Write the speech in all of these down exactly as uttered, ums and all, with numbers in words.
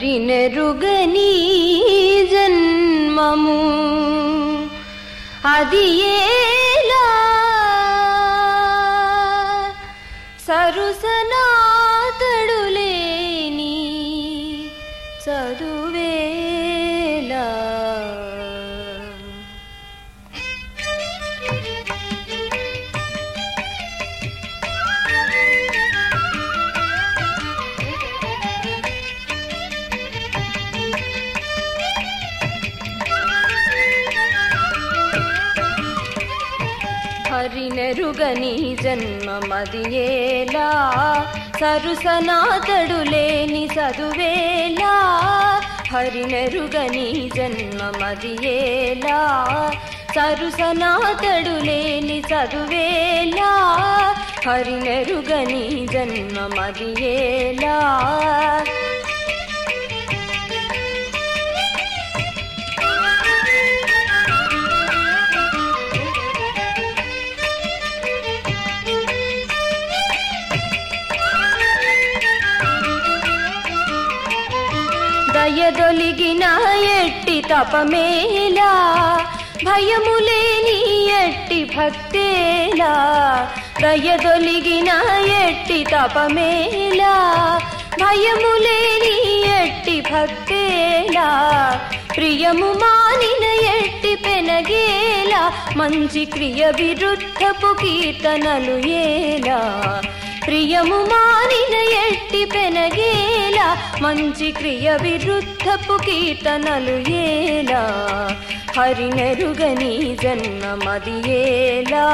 హరినెరుగని జన్మము అది ఏలా సరుసనాతడులేని చదువేలా హరినెరుగని జన్మమది ఏలా సరుసనాతడులేని చదువేలా హరినెరుగని జన్మమది ఏలా సరుసనాతడులేని చదువేలా హరినెరుగని జన్మమది ఏలా దయదొలిగిన ఎట్టి తపమేలా భయములేని ఎట్టి భక్తేలా దయదొలిగిన ఎట్టి తపమేలా భయములేని ఎట్టి భక్తేలా ప్రియము మానిన ఎట్టి పెనగేలా మంచి క్రియ విరుద్ధపు కీర్తనలు ఏలా ప్రియము మానిన ఎట్టి పెనగేలా మంచి క్రియ విరుద్ధపు కీర్తనలు ఏలా హరినెరుగని జన్మమది ఏలా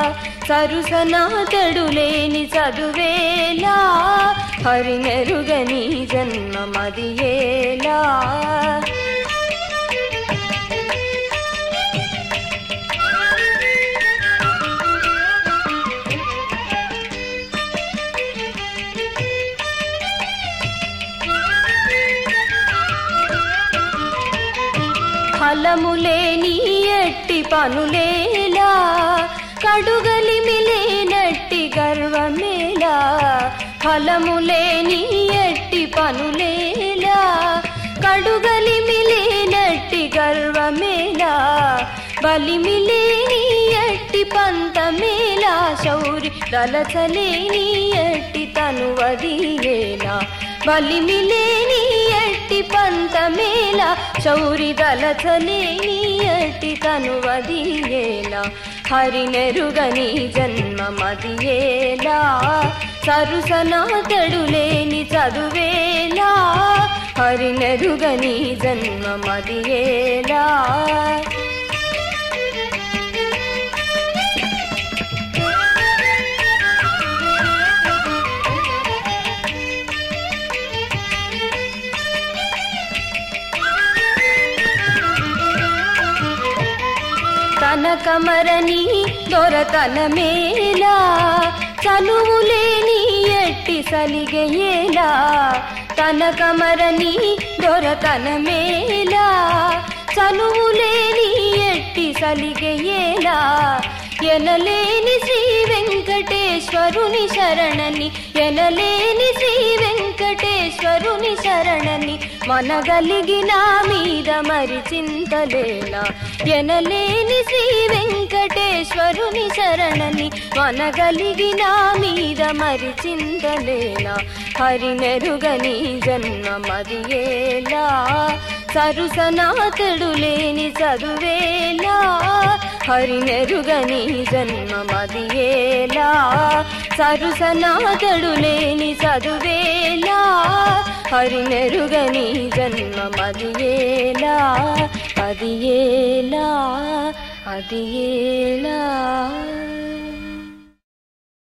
సరుసనాతడులేని చదువేలా హరినెరుగని జన్మమది ఏలా ఫలములేని ఎట్టి పనులేలా కడుగలిమిలేనట్టి గర్వమేలా ఫలములేని ఎట్టి పనులేలా కడుగలిమిలేనట్టి గర్వమేలా బలిమిలేని ఎట్టి పంతమేలా శౌరి దళచలేని ఎట్టి తనువదియేలా బలిమిలేని ఎట్టి పంతమేలా శౌరి దళచలేని ఎట్టి తనువదియేలా హరినెరుగని జన్మమది ఏలా సరుసనాతడులేని చదువేలా హరినెరుగని జన్మమది ఏలా తనకమరని దొరతనమేలా చనువులేని ఎట్టి సలిగేలా తనకమరని దొరతనమేలా చనువులేని ఎట్టి సలిగేలా ఎనలేని శ్రీ వెంకటేశ్వరుని శరణని ఎనలేని శ్రీ వెంకటేశ్వరుని శరణని మనగలిగిన మీద మరి చింతలేలా ఎనలేని శ్రీ వెంకటేశ్వరుని శరణని మనగలిగిన మీద మరి చింతలేలా హరినెరుగని జన్మమది ఏలా సరుసనాతడులేని చదువేలా హరినెరుగని జన్మమది ఏలా సరుసనాతడులేని చదువేలా హరినెరుగని జన్మమది ఏలా అది ఏలా అది ఏలా